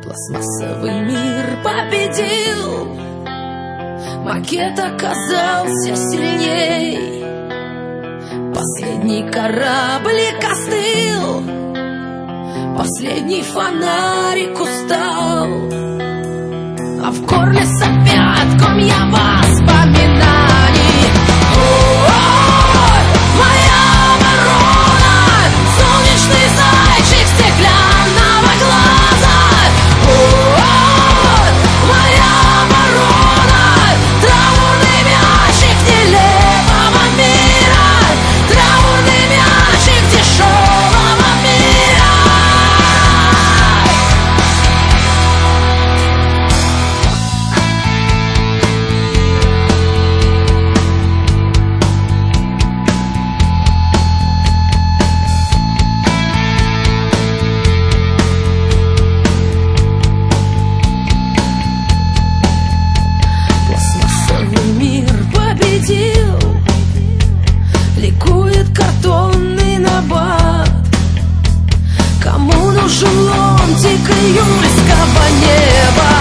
Пластмассовый мир победил, макет оказался сильней. Последний кораблик остыл, последний фонарик устал, а в горле сопят комья воспоминаний. Ой, моя ворона, солнечный зайчик стеклянного глаза. Ой, моя ворона, траурный мячик нелепого мира, траурный мячик дешевого мира. Ликует картонный набат. Кому нужен ломтик июльского неба?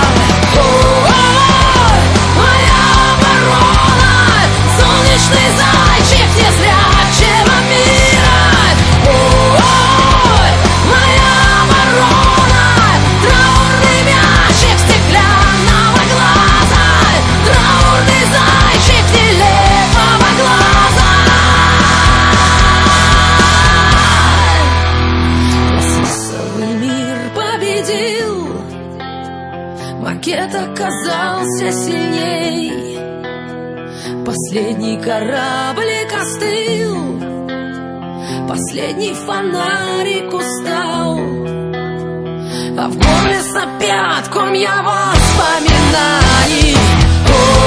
Ой, моя ворона, солнечный зайчик незрячего мира. Ой, моя ворона, траурный мячик стеклянного глаза, траурный зайчик нелепого глаза. Пластмассовый мир победил, макет оказался сильней. Последний кораблик остыл, последний фонарик устал, а в горле сопят комья воспоминаний.